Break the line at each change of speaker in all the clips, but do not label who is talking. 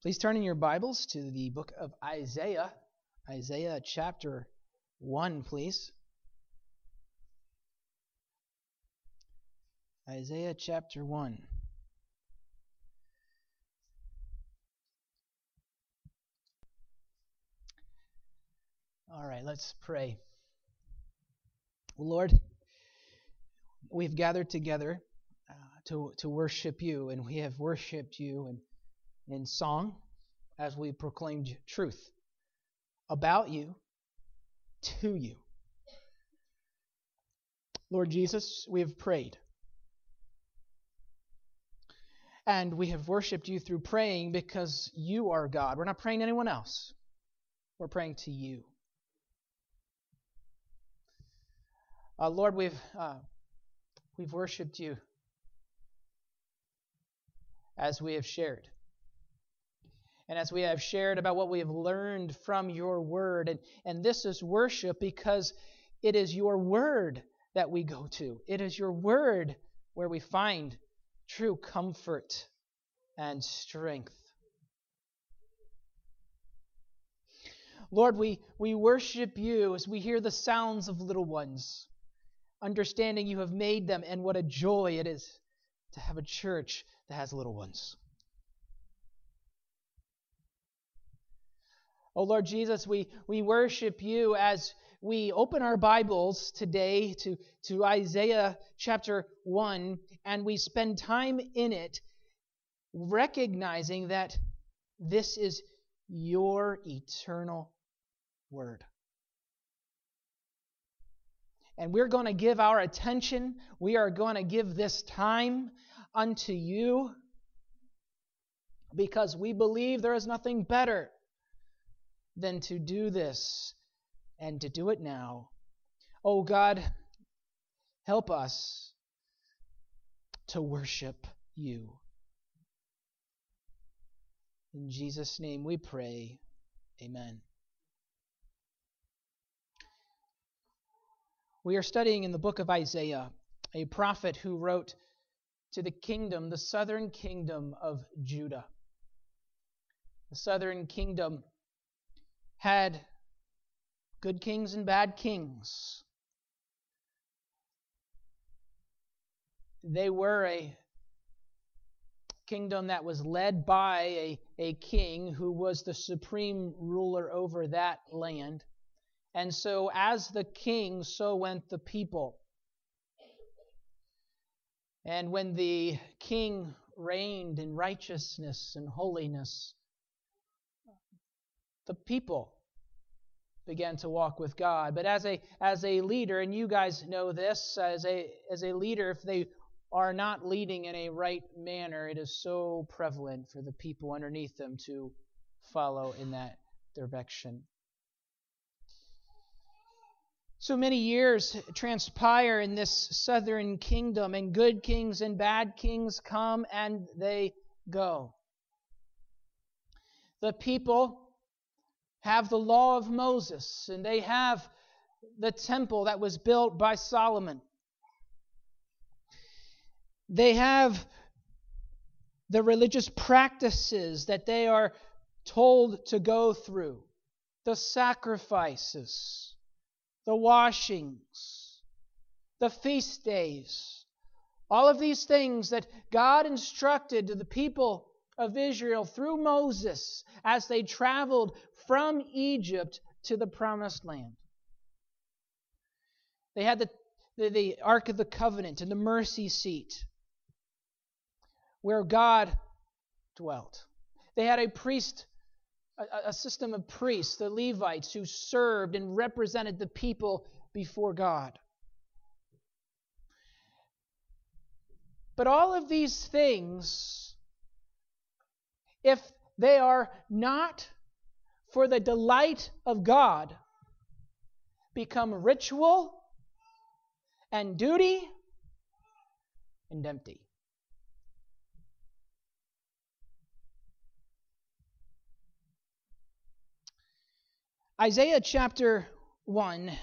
Please turn in your Bibles to the book of Isaiah. Isaiah chapter 1, please. Isaiah chapter 1. All right, let's pray. Lord, we've gathered together to worship you, and we have worshiped you in song as we proclaimed truth about you to you. Lord Jesus, we have prayed. And we have worshiped you through praying because you are God. We're not praying to anyone else. We're praying to you. Lord, we've worshiped you as we have shared. And as we have shared about what we have learned from your word. And this is worship because it is your word that we go to. It is your word where we find true comfort and strength. Lord, we worship you as we hear the sounds of little ones, understanding you have made them, and what a joy it is to have a church that has little ones. Oh Lord Jesus, we worship you as we open our Bibles today to Isaiah chapter 1, and we spend time in it recognizing that this is your eternal word. And we're going to give our attention, we are going to give this time unto you because we believe there is nothing better than to do this and to do it now. Oh God, help us to worship you. In Jesus' name we pray. Amen. We are studying in the book of Isaiah, a prophet who wrote to the kingdom, the southern kingdom of Judah. The southern kingdom had good kings and bad kings. They were a kingdom that was led by a king who was the supreme ruler over that land. And so as the king, so went the people. And when the king reigned in righteousness and holiness, the people began to walk with God. But as a leader, and you guys know this, as a leader, if they are not leading in a right manner, it is so prevalent for the people underneath them to follow in that direction. So many years transpire in this southern kingdom, and good kings and bad kings come and they go. The people have the law of Moses, and they have the temple that was built by Solomon. They have the religious practices that they are told to go through, the sacrifices, the washings, the feast days, all of these things that God instructed to the people of Israel through Moses as they traveled from Egypt to the Promised Land. They had the Ark of the Covenant and the mercy seat where God dwelt. They had a system of priests, the Levites, who served and represented the people before God. But all of these things, if they are not for the delight of God, become ritual and duty and empty. Isaiah chapter 1,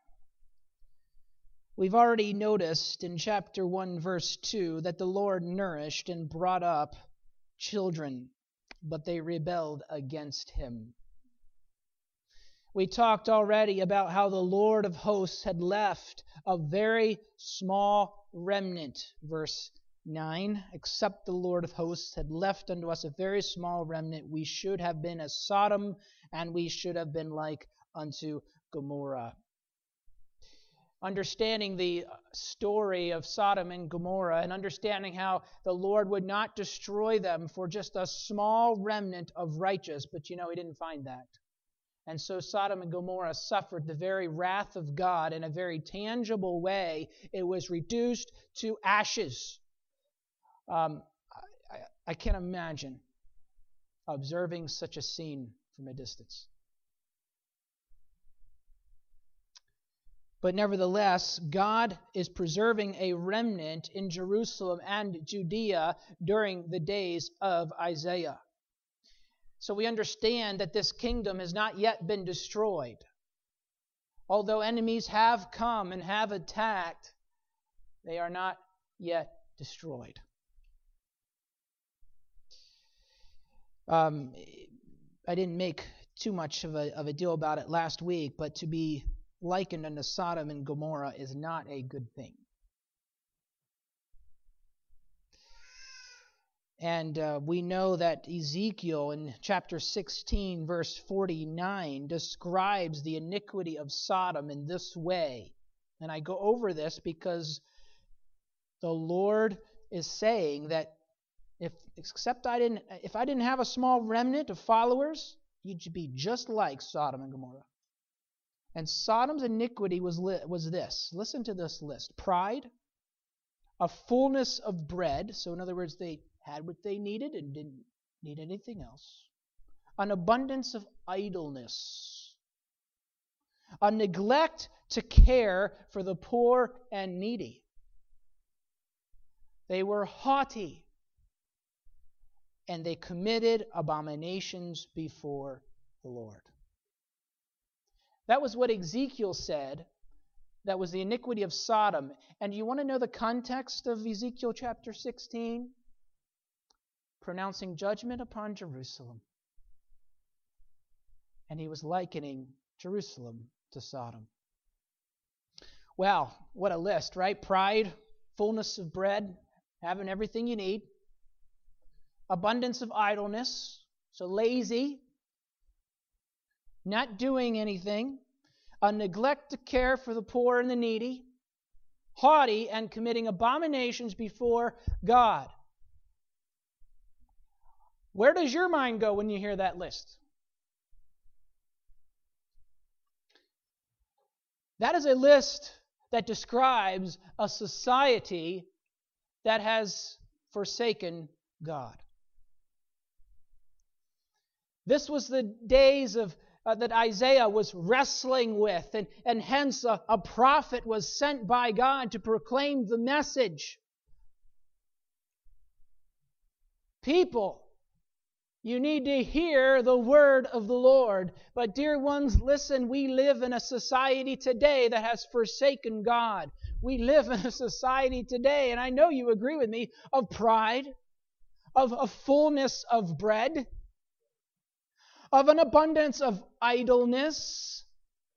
we've already noticed in chapter 1 verse 2 that the Lord nourished and brought up children. but they rebelled against him. We talked already about how the Lord of hosts had left a very small remnant. Verse 9, except the Lord of hosts had left unto us a very small remnant, we should have been as Sodom, and we should have been like unto Gomorrah. Understanding the story of Sodom and Gomorrah and understanding how the Lord would not destroy them for just a small remnant of righteous, but He didn't find that. And so Sodom and Gomorrah suffered the very wrath of God in a very tangible way. It was reduced to ashes. I can't imagine observing such a scene from a distance. But nevertheless, God is preserving a remnant in Jerusalem and Judea during the days of Isaiah. So we understand that this kingdom has not yet been destroyed. Although enemies have come and have attacked, they are not yet destroyed. I didn't make too much of a deal about it last week, but to be likened unto Sodom and Gomorrah is not a good thing. And we know that Ezekiel in chapter 16, verse 49, describes the iniquity of Sodom in this way. And I go over this because the Lord is saying that if I didn't have a small remnant of followers, you'd be just like Sodom and Gomorrah. And Sodom's iniquity was this. Listen to this list. Pride, a fullness of bread. So in other words, they had what they needed and didn't need anything else. An abundance of idleness. A neglect to care for the poor and needy. They were haughty. And they committed abominations before the Lord. That was what Ezekiel said. That was the iniquity of Sodom. And you want to know the context of Ezekiel chapter 16? Pronouncing judgment upon Jerusalem. And he was likening Jerusalem to Sodom. Well, what a list, right? Pride, fullness of bread, having everything you need. Abundance of idleness, so lazy, not doing anything, a neglect to care for the poor and the needy, haughty, and committing abominations before God. Where does your mind go when you hear that list? That is a list that describes a society that has forsaken God. This was the days of that Isaiah was wrestling with, and hence a prophet was sent by God to proclaim the message. People, you need to hear the word of the Lord. But dear ones, listen, we live in a society today that has forsaken God. We live in a society today, and I know you agree with me, of pride, of a fullness of bread, of an abundance of idleness,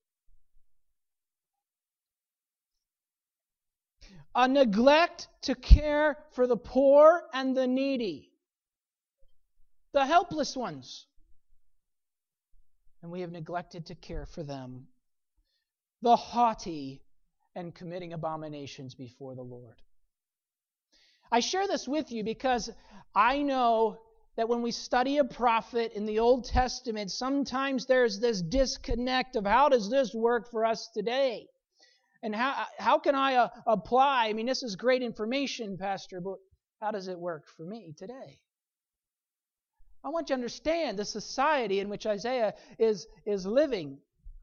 a neglect to care for the poor and the needy, the helpless ones. And we have neglected to care for them. The haughty and committing abominations before the Lord. I share this with you because I know that when we study a prophet in the Old Testament, sometimes there's this disconnect of how does this work for us today? And how can I apply? I mean, this is great information, Pastor, but how does it work for me today? I want you to understand the society in which Isaiah is living.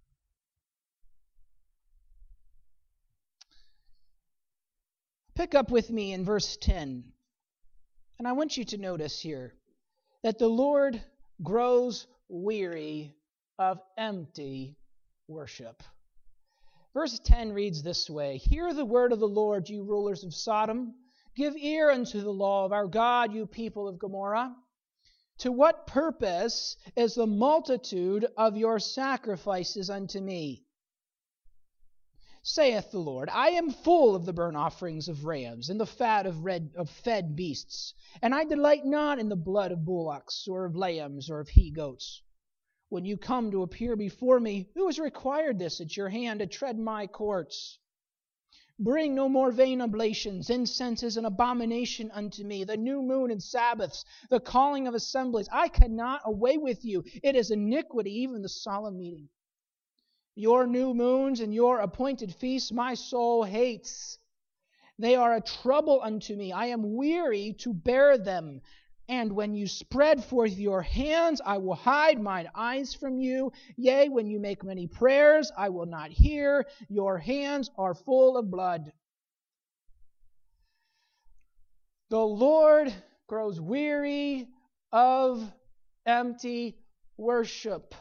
Pick up with me in verse 10. And I want you to notice here that the Lord grows weary of empty worship. Verse 10 reads this way, "Hear the word of the Lord, you rulers of Sodom. Give ear unto the law of our God, you people of Gomorrah. To what purpose is the multitude of your sacrifices unto me? Saith the Lord, I am full of the burnt offerings of rams, and the fat of fed beasts, and I delight not in the blood of bullocks, or of lambs, or of he-goats. When you come to appear before me, who has required this at your hand to tread my courts? Bring no more vain oblations. Incense is an abomination unto me. The new moon and Sabbaths, the calling of assemblies, I cannot away with you. It is iniquity, even the solemn meeting. Your new moons and your appointed feasts my soul hates. They are a trouble unto me. I am weary to bear them. And when you spread forth your hands, I will hide mine eyes from you. Yea, when you make many prayers, I will not hear. Your hands are full of blood. The Lord grows weary of empty worship.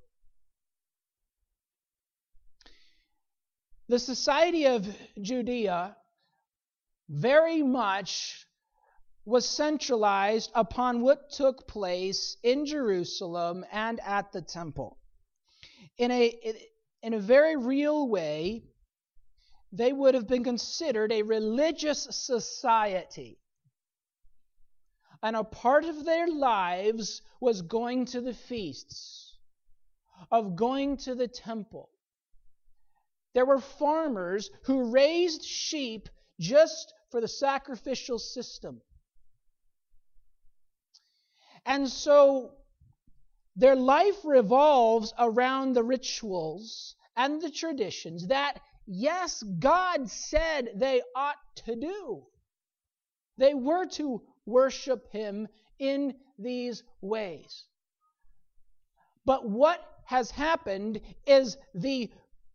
The society of Judea very much was centralized upon what took place in Jerusalem and at the temple. In a very real way, they would have been considered a religious society. And a part of their lives was going to the feasts, of going to the temple. There were farmers who raised sheep just for the sacrificial system. And so their life revolves around the rituals and the traditions that, yes, God said they ought to do. They were to worship Him in these ways. But what has happened is the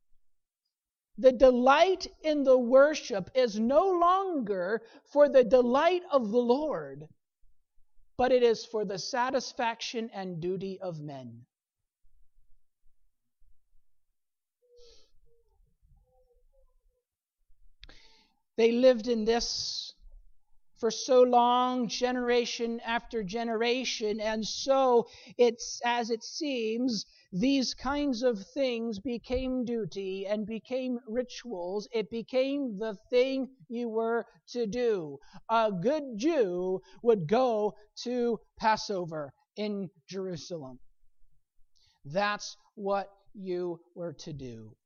delight in the worship is no longer for the delight of the Lord, but it is for the satisfaction and duty of men. They lived in this for so long, generation after generation, and so it's as it seems, these kinds of things became duty and became rituals. It became the thing you were to do. A good Jew would go to Passover in Jerusalem. That's what you were to do.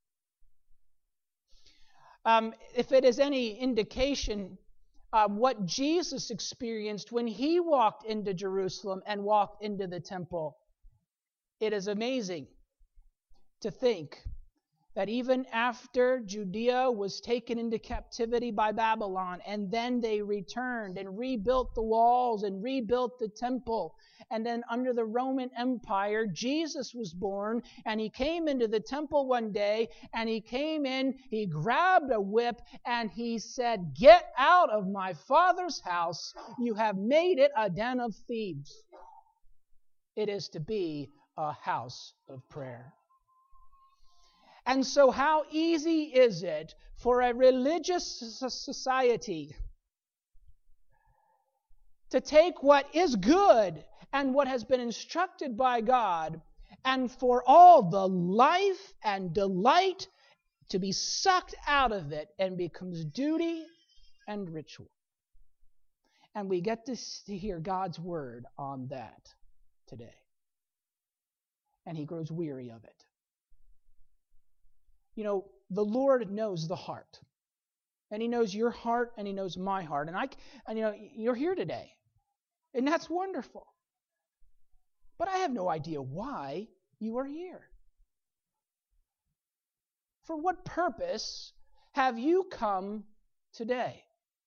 If it is any indication, what Jesus experienced when He walked into Jerusalem and walked into the temple, it is amazing to think that even after Judea was taken into captivity by Babylon, and then they returned and rebuilt the walls and rebuilt the temple, and then under the Roman Empire, Jesus was born, and He came into the temple one day, and He came in, He grabbed a whip, and He said, "Get out of my Father's house. You have made it a den of thieves." It is to be a house of prayer. And so how easy is it for a religious society to take what is good and what has been instructed by God, and for all the life and delight to be sucked out of it and becomes duty and ritual. And we get to hear God's word on that today. And He grows weary of it. You know, the Lord knows the heart. And He knows your heart, and He knows my heart. And you're here today. And that's wonderful. But I have no idea why you are here. For what purpose have you come today?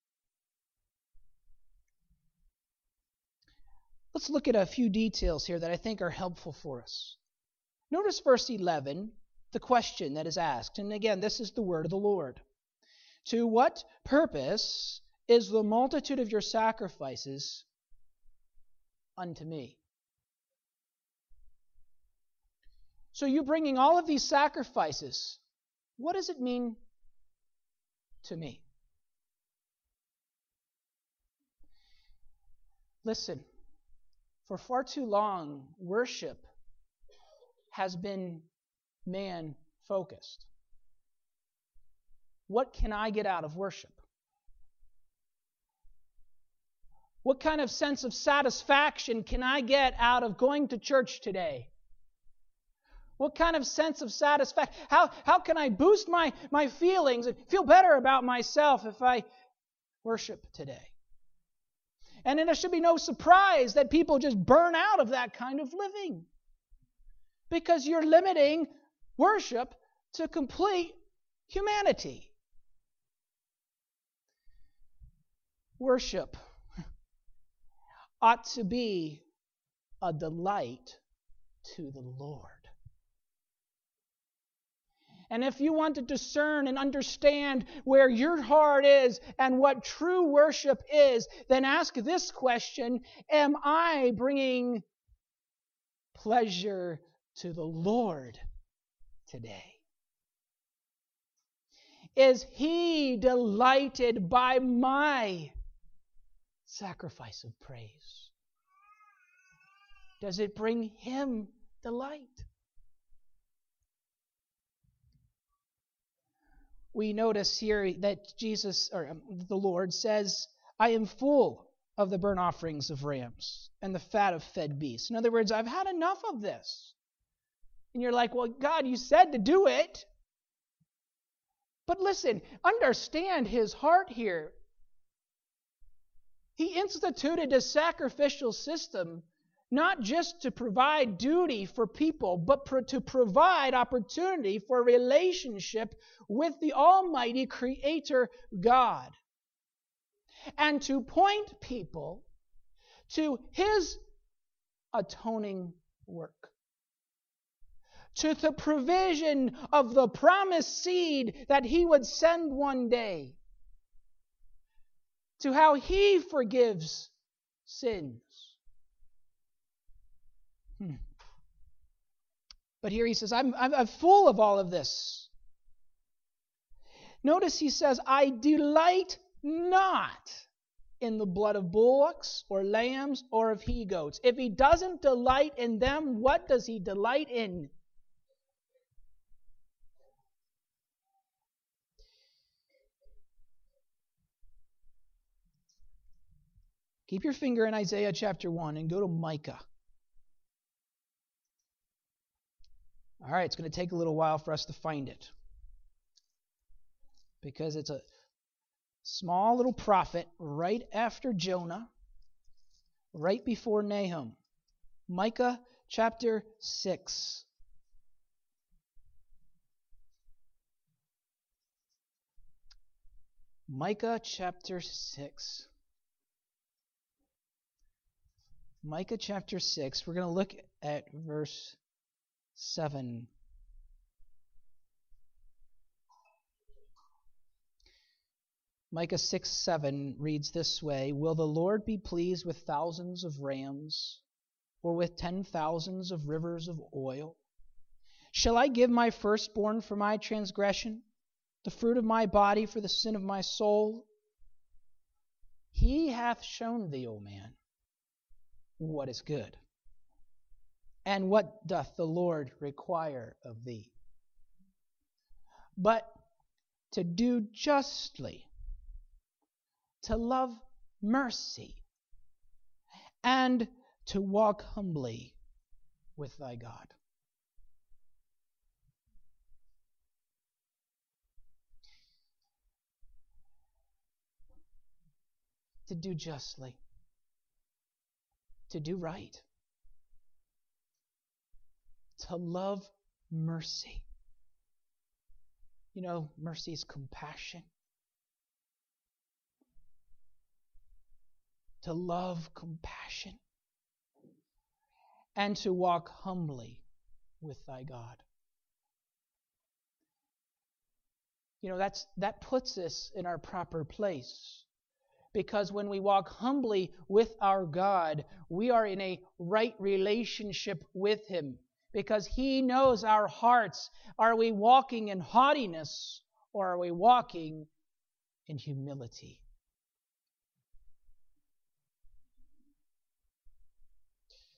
Let's look at a few details here that I think are helpful for us. Notice verse 11, the question that is asked. And again, this is the word of the Lord. To what purpose is the multitude of your sacrifices unto me? So you bringing all of these sacrifices, what does it mean to me? Listen, For far too long, worship has been man-focused. What can I get out of worship? What kind of sense of satisfaction can I get out of going to church today? What kind of sense of satisfaction? How can I boost my feelings and feel better about myself if I worship today? And then there should be no surprise that people just burn out of that kind of living. Because you're limiting worship to complete humanity. Worship ought to be a delight to the Lord. And if you want to discern and understand where your heart is and what true worship is, then ask this question: am I bringing pleasure to the Lord today? Is He delighted by my sacrifice of praise? Does it bring Him delight? We notice here that Jesus, or the Lord, says, I am full of the burnt offerings of rams and the fat of fed beasts. In other words, I've had enough of this. And you're like, well, God, you said to do it. But listen, understand His heart here. He instituted a sacrificial system not just to provide duty for people, but to provide opportunity for relationship with the Almighty Creator God. And to point people to His atoning work. To the provision of the promised seed that He would send one day. To how He forgives sins. But here He says, I'm full of all of this. Notice He says, I delight not in the blood of bullocks or lambs or of he-goats. If He doesn't delight in them, what does He delight in? Keep your finger in Isaiah chapter 1 and go to Micah. All right, it's going to take a little while for us to find it. Because it's a small little prophet right after Jonah, right before Nahum. Micah chapter 6. Micah chapter 6. Micah chapter 6. We're going to look at verse 7. Micah 6:7 reads this way: Will the Lord be pleased with thousands of rams, or with 10,000s of rivers of oil? Shall I give my firstborn for my transgression, the fruit of my body for the sin of my soul? He hath shown thee, O man, what is good. And what doth the Lord require of thee? But to do justly, to love mercy, and to walk humbly with thy God. To do justly, to do right, to love mercy. You know, mercy is compassion. To love compassion. And to walk humbly with thy God. You know, that puts us in our proper place. Because when we walk humbly with our God, we are in a right relationship with Him. Because He knows our hearts. Are we walking in haughtiness, or are we walking in humility?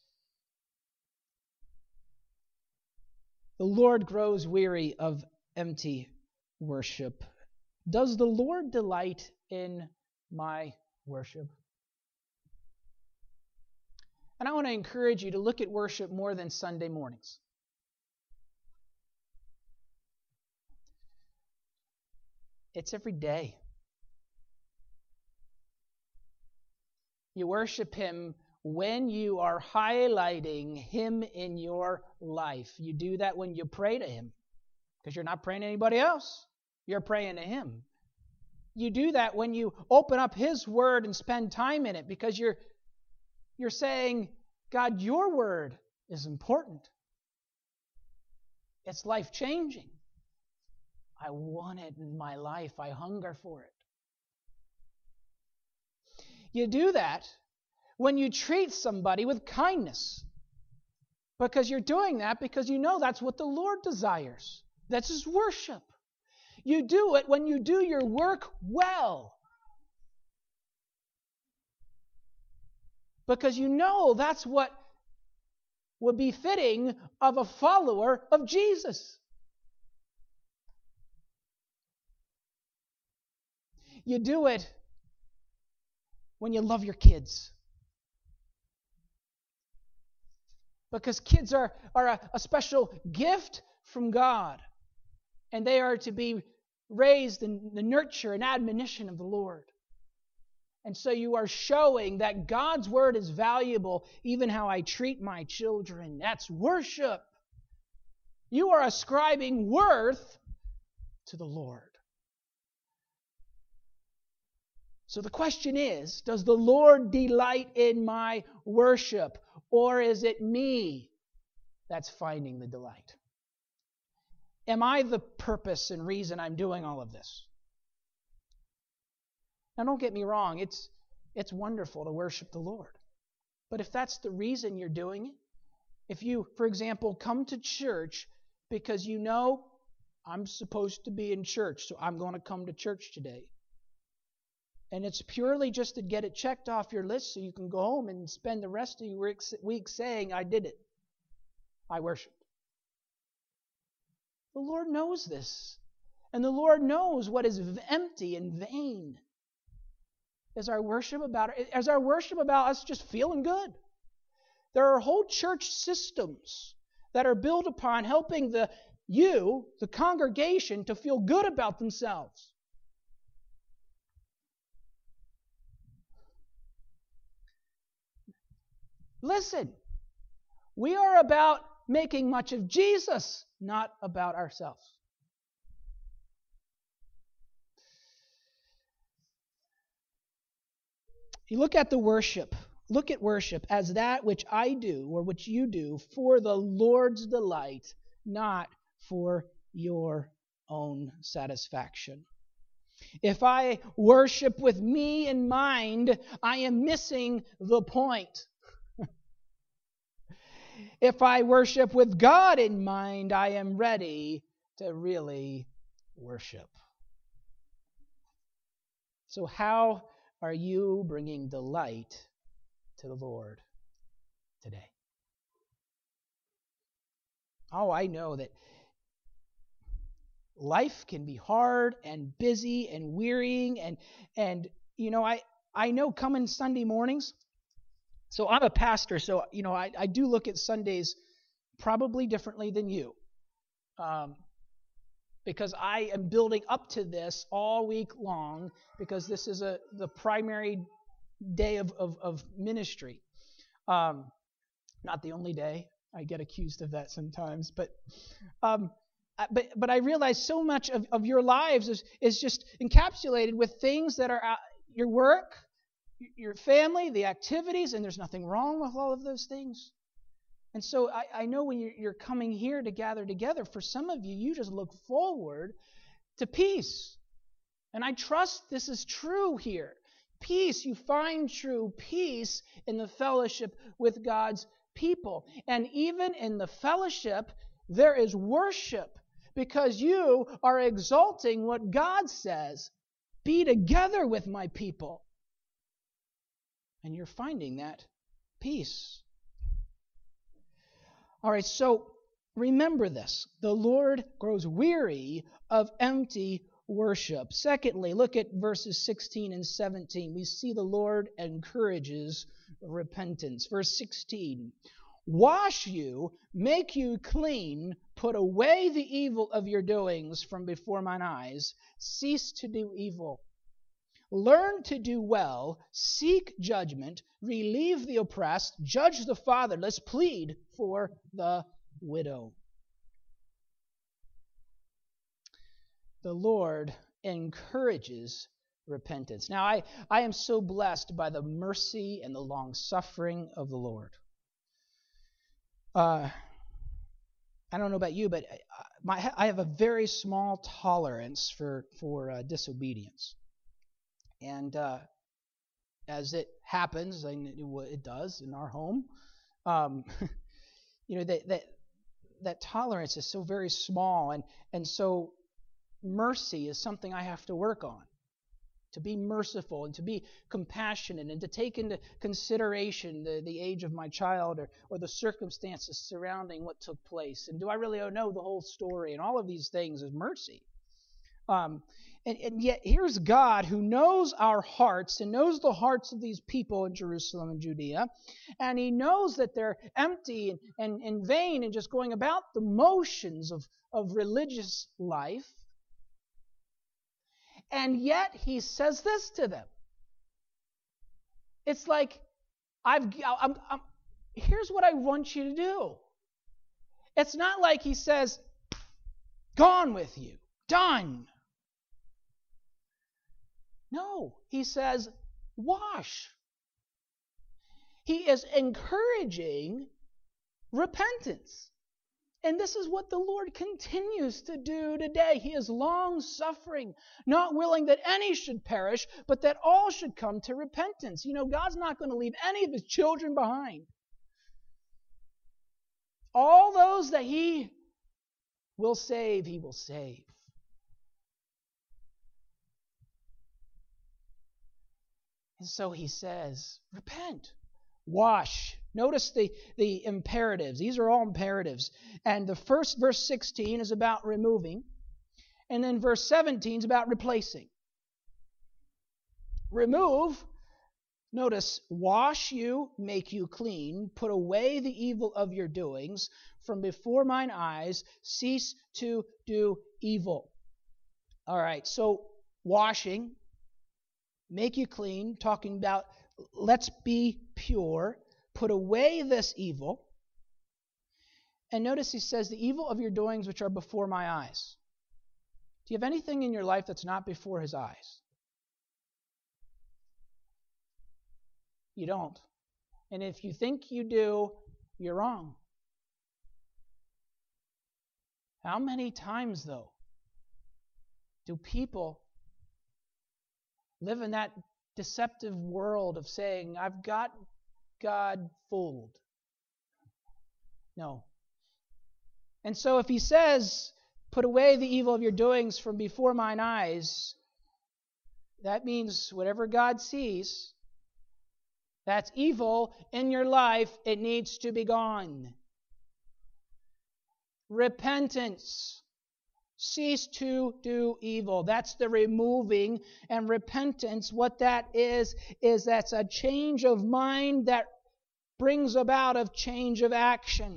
The Lord grows weary of empty worship. Does the Lord delight in my worship? And I want to encourage you to look at worship more than Sunday mornings. It's every day. You worship Him when you are highlighting Him in your life. You do that when you pray to Him, because you're not praying to anybody else. You're praying to Him. You do that when you open up His Word and spend time in it, because you're saying, God, your Word is important. It's life-changing. I want it in my life. I hunger for it. You do that when you treat somebody with kindness, because you're doing that because you know that's what the Lord desires. That's His worship. You do it when you do your work well, because you know that's what would be fitting of a follower of Jesus. You do it when you love your kids, because kids are a special gift from God, and they are to be raised in the nurture and admonition of the Lord. And so you are showing that God's Word is valuable, even how I treat my children. That's worship. You are ascribing worth to the Lord. So the question is, does the Lord delight in my worship, or is it me that's finding the delight? Am I the purpose and reason I'm doing all of this? Now, don't get me wrong, it's wonderful to worship the Lord. But if that's the reason you're doing it, if you, for example, come to church because you know I'm supposed to be in church, so I'm going to come to church today, and it's purely just to get it checked off your list so you can go home and spend the rest of your week saying, I did it. I worshiped. The Lord knows this. And the Lord knows what is empty and vain. Is our worship about us just feeling good? There are whole church systems that are built upon helping the congregation, to feel good about themselves. Listen, we are about making much of Jesus, not about ourselves. You look at worship as that which I do or which you do for the Lord's delight, not for your own satisfaction. If I worship with me in mind, I am missing the point. If I worship with God in mind, I am ready to really worship. So how are you bringing delight to the Lord today? Oh, I know that life can be hard and busy and wearying, and you know, I know coming Sunday mornings. So I'm a pastor, so you know I do look at Sundays probably differently than you, because I am building up to this all week long, because this is the primary day of ministry. Not the only day. I get accused of that sometimes, but I realize so much of your lives is just encapsulated with things that are your work, your family, the activities, and there's nothing wrong with all of those things. And so I know when you're coming here to gather together, for some of you, you just look forward to peace. And I trust this is true here. Peace, you find true peace in the fellowship with God's people. And even in the fellowship, there is worship, because you are exalting what God says, be together with my people. And you're finding that peace. All right, so remember this. The Lord grows weary of empty worship. Secondly, look at verses 16 and 17. We see the Lord encourages repentance. Verse 16, wash you, make you clean, put away the evil of your doings from before mine eyes, cease to do evil. Learn to do well, seek judgment, relieve the oppressed, judge the fatherless, plead for the widow. The Lord encourages repentance. Now, I am so blessed by the mercy and the long suffering of the Lord. I don't know about you, but I have a very small tolerance for disobedience. And as it happens, and it does in our home, that tolerance is so very small, and so mercy is something I have to work on. To be merciful and to be compassionate and to take into consideration the age of my child or the circumstances surrounding what took place. And do I really know the whole story? And all of these things is mercy. And yet here's God who knows our hearts and knows the hearts of these people in Jerusalem and Judea. And he knows that they're empty and vain and just going about the motions of religious life. And yet he says this to them. It's like, here's what I want you to do. It's not like he says, gone with you, done. No, he says, wash. He is encouraging repentance. And this is what the Lord continues to do today. He is long-suffering, not willing that any should perish, but that all should come to repentance. You know, God's not going to leave any of His children behind. All those that He will save, He will save. And so He says, repent, wash. Notice the imperatives. These are all imperatives. And the first, verse 16, is about removing. And then verse 17 is about replacing. Remove, notice, wash you, make you clean, put away the evil of your doings, from before mine eyes, cease to do evil. All right, so washing, make you clean, talking about let's be pure. Put away this evil. And notice he says, the evil of your doings which are before my eyes. Do you have anything in your life that's not before His eyes? You don't. And if you think you do, you're wrong. How many times, though, do people live in that deceptive world of saying, I've got God fooled? No. And so if he says, put away the evil of your doings from before mine eyes, that means whatever God sees, that's evil in your life, it needs to be gone. Repentance. Cease to do evil. That's the removing. And repentance, what that is that's a change of mind that brings about a change of action.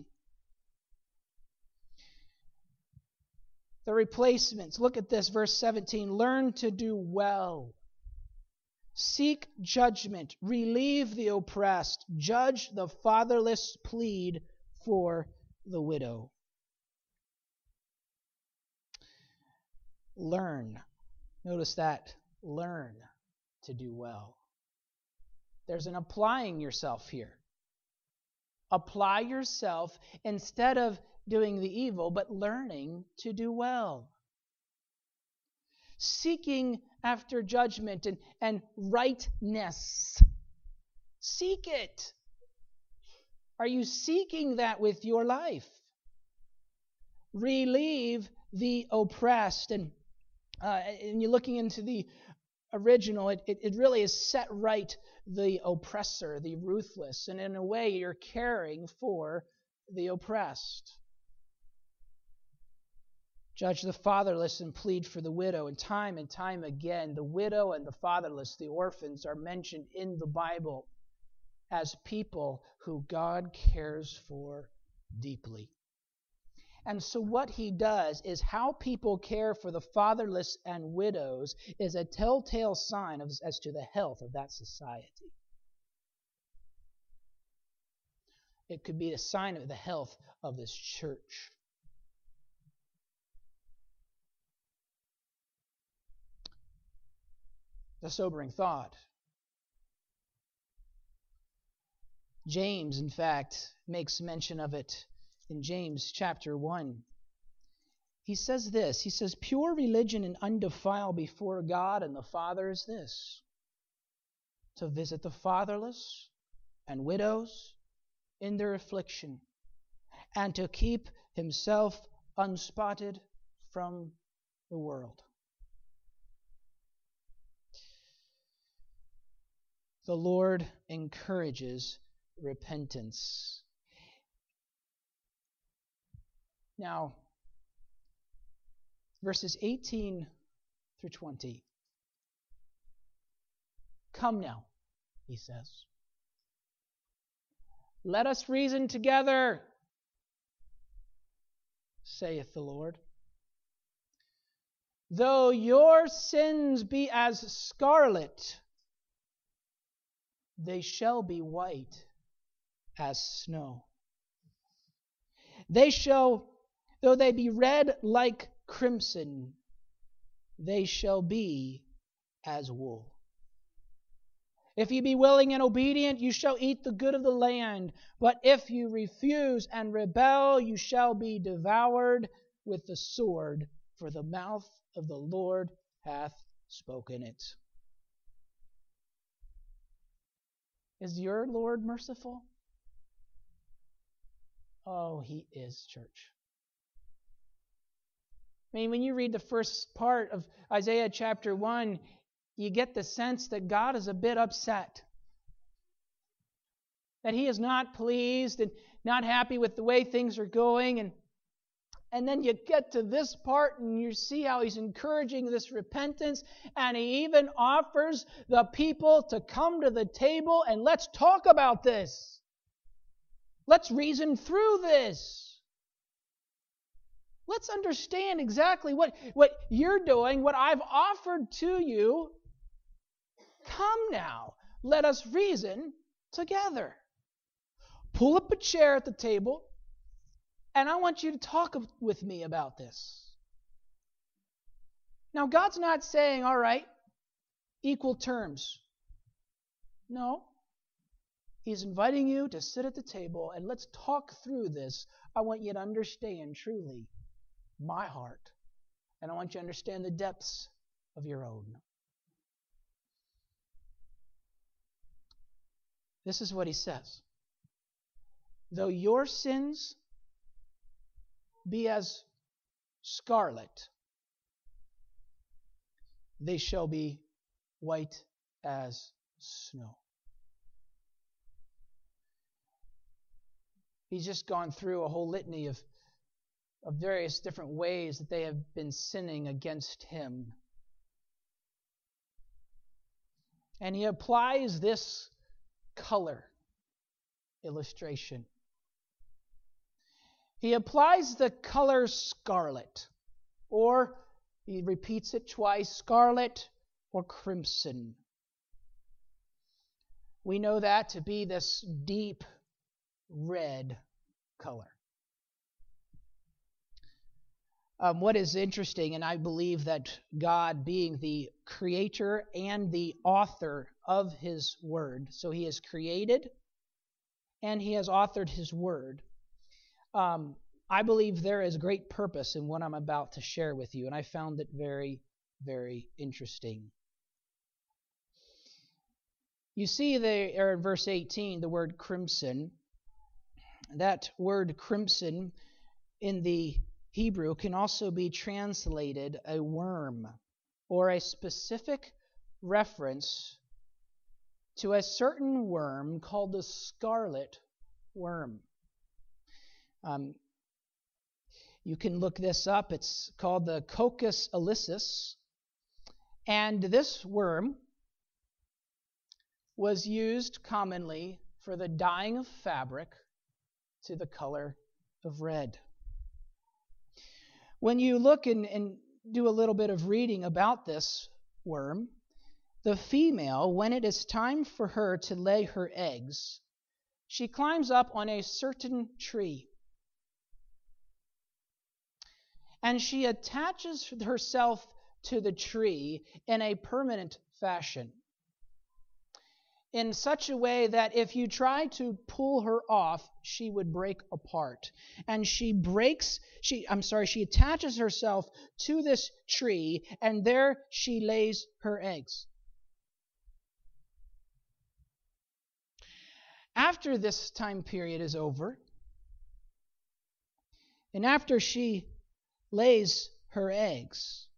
The replacements. Look at this, verse 17. Learn to do well. Seek judgment. Relieve the oppressed. Judge the fatherless. Plead for the widow. Learn. Notice that. Learn to do well. There's an applying yourself here. Apply yourself instead of doing the evil, but learning to do well. Seeking after judgment and rightness. Seek it. Are you seeking that with your life? Relieve the oppressed. And you're looking into the original, it really is set right the oppressor, the ruthless. And in a way, you're caring for the oppressed. Judge the fatherless and plead for the widow. And time again, the widow and the fatherless, the orphans, are mentioned in the Bible as people who God cares for deeply. And so what he does is how people care for the fatherless and widows is a telltale sign as to the health of that society. It could be a sign of the health of this church. The sobering thought. James, in fact, makes mention of it in James chapter 1. He says this, he says, pure religion and undefiled before God and the Father is this, to visit the fatherless and widows in their affliction, and to keep himself unspotted from the world. The Lord encourages repentance. Now, verses 18 through 20. Come now, he says. Let us reason together, saith the Lord. Though your sins be as scarlet, they shall be white as snow. They shall, though they be red like crimson, they shall be as wool. If ye be willing and obedient, you shall eat the good of the land. But if you refuse and rebel, you shall be devoured with the sword, for the mouth of the Lord hath spoken it. Is your Lord merciful? Oh, he is, church. I mean, when you read the first part of Isaiah chapter 1, you get the sense that God is a bit upset. That he is not pleased and not happy with the way things are going. And then you get to this part and you see how he's encouraging this repentance. And he even offers the people to come to the table and let's talk about this. Let's reason through this. Let's understand exactly what you're doing, what I've offered to you. Come now, let us reason together. Pull up a chair at the table, and I want you to talk with me about this. Now, God's not saying, all right, equal terms. No. He's inviting you to sit at the table, and let's talk through this. I want you to understand truly my heart, and I want you to understand the depths of your own. This is what he says. Though your sins be as scarlet, they shall be white as snow. He's just gone through a whole litany of various different ways that they have been sinning against him. And he applies this color illustration. He applies the color scarlet, or he repeats it twice, scarlet or crimson. We know that to be this deep red color. What is interesting, and I believe that God, being the creator and the author of his word, so he has created and he has authored his word, I believe there is great purpose in what I'm about to share with you, and I found it very, very interesting. You see there in verse 18 the word crimson. That word crimson in the Hebrew can also be translated a worm, or a specific reference to a certain worm called the scarlet worm. You can look this up. It's called the Coccus ilicis. And this worm was used commonly for the dyeing of fabric to the color of red. When you look and do a little bit of reading about this worm, the female, when it is time for her to lay her eggs, she climbs up on a certain tree. And she attaches herself to the tree in a permanent fashion, in such a way that if you try to pull her off, she would break apart. And she attaches herself to this tree, and there she lays her eggs. After this time period is over, and after she lays her eggs,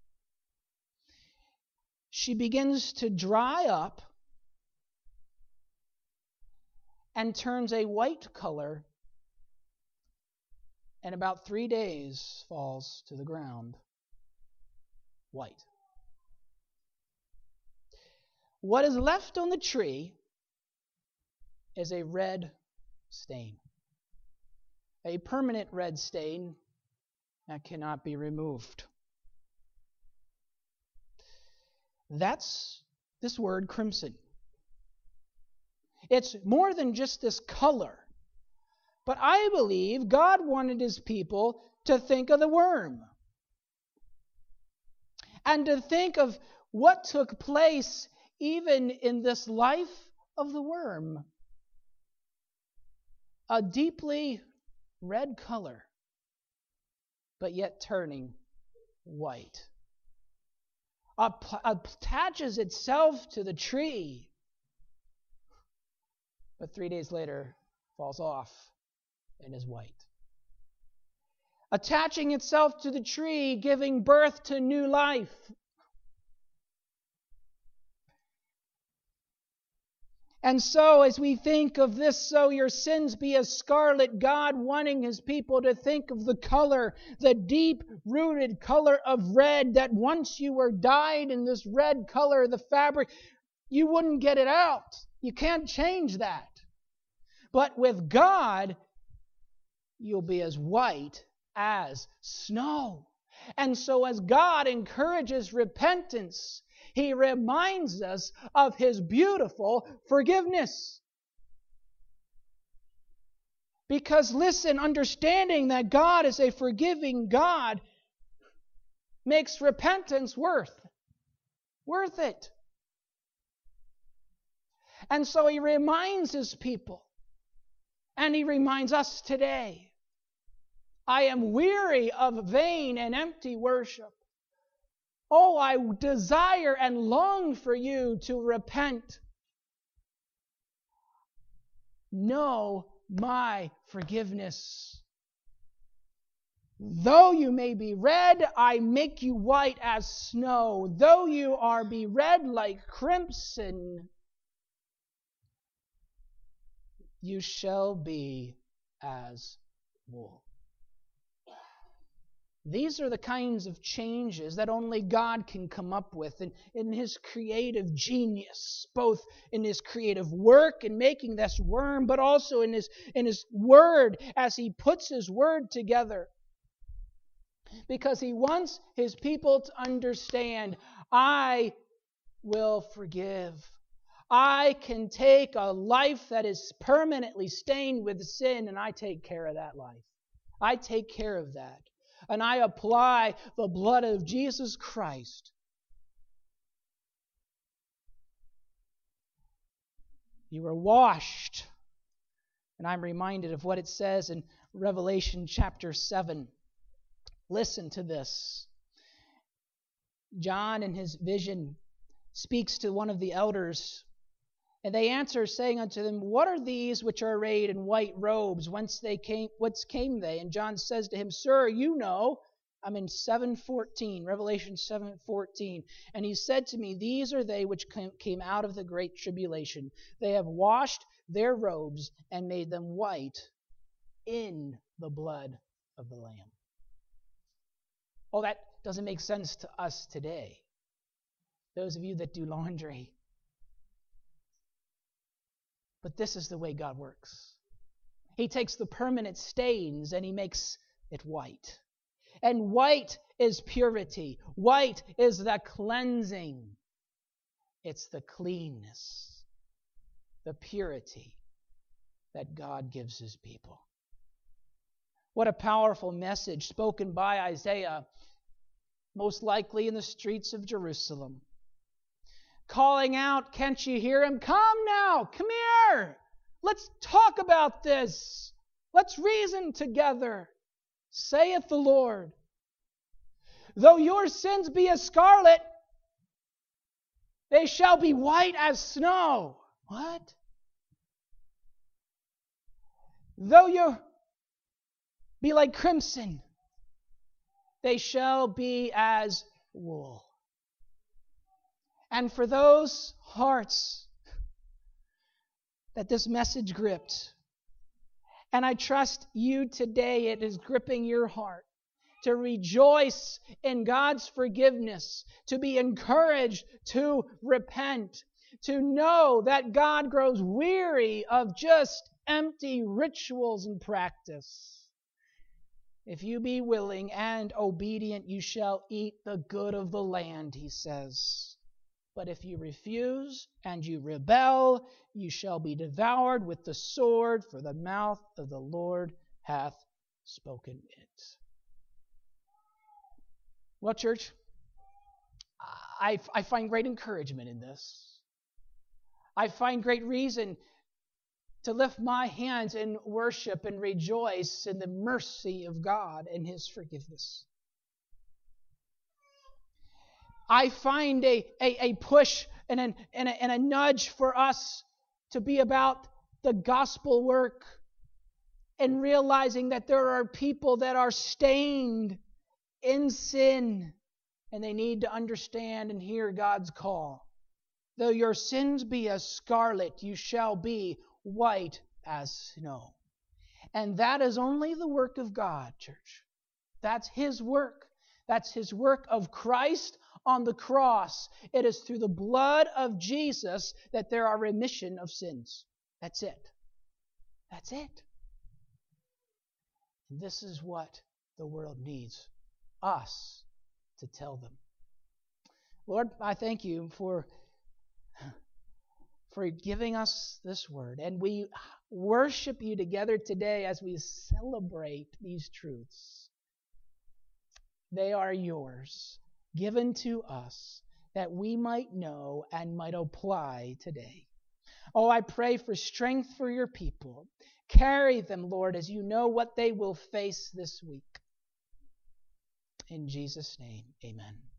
she begins to dry up and turns a white color, and about 3 days falls to the ground. White. What is left on the tree is a red stain. A permanent red stain that cannot be removed. That's this word crimson. It's more than just this color. But I believe God wanted His people to think of the worm. And to think of what took place even in this life of the worm. A deeply red color, but yet turning white. Attaches itself to the tree, but 3 days later falls off and is white. Attaching itself to the tree, giving birth to new life. And so, as we think of this, so your sins be as scarlet, God wanting His people to think of the color, the deep-rooted color of red, that once you were dyed in this red color, the fabric, you wouldn't get it out. You can't change that. But with God, you'll be as white as snow. And so as God encourages repentance, He reminds us of His beautiful forgiveness. Because listen, understanding that God is a forgiving God makes repentance worth it. And so He reminds His people, and He reminds us today, I am weary of vain and empty worship. Oh, I desire and long for you to repent. Know my forgiveness. Though you may be red, I make you white as snow. Though you be red like crimson, you shall be as wool. These are the kinds of changes that only God can come up with in His creative genius, both in His creative work in making this worm, but also in His Word as He puts His Word together. Because He wants His people to understand, I will forgive. I can take a life that is permanently stained with sin, and I take care of that life. I take care of that. And I apply the blood of Jesus Christ. You were washed. And I'm reminded of what it says in Revelation chapter 7. Listen to this. John in his vision speaks to one of the elders, and they answer, saying unto them, What are these which are arrayed in white robes? Whence came they? And John says to him, Sir, you know. I'm in 7:14, Revelation 7:14. And he said to me, These are they which came out of the great tribulation. They have washed their robes and made them white in the blood of the Lamb. Oh, that doesn't make sense to us today. Those of you that do laundry. But this is the way God works. He takes the permanent stains and He makes it white. And white is purity. White is the cleansing. It's the cleanness, the purity that God gives His people. What a powerful message spoken by Isaiah, most likely in the streets of Jerusalem. Calling out, can't you hear him? Come now, come here. Let's talk about this. Let's reason together, saith the Lord. Though your sins be as scarlet, they shall be white as snow. What? Though you be like crimson, they shall be as wool. And for those hearts that this message gripped, and I trust you today, it is gripping your heart, to rejoice in God's forgiveness, to be encouraged to repent, to know that God grows weary of just empty rituals and practice. If you be willing and obedient, you shall eat the good of the land, He says. But if you refuse and you rebel, you shall be devoured with the sword, for the mouth of the Lord hath spoken it. Well, church, I find great encouragement in this. I find great reason to lift my hands in worship and rejoice in the mercy of God and His forgiveness. I find a push and a nudge for us to be about the gospel work and realizing that there are people that are stained in sin and they need to understand and hear God's call. Though your sins be as scarlet, you shall be white as snow. And that is only the work of God, church. That's His work. That's His work of Christ on the cross. It is through the blood of Jesus that there are remission of sins. That's it. That's it. And this is what the world needs us to tell them. Lord, I thank You for giving us this word. And we worship You together today as we celebrate these truths. They are Yours, given to us, that we might know and might apply today. Oh, I pray for strength for Your people. Carry them, Lord, as You know what they will face this week. In Jesus' name, amen.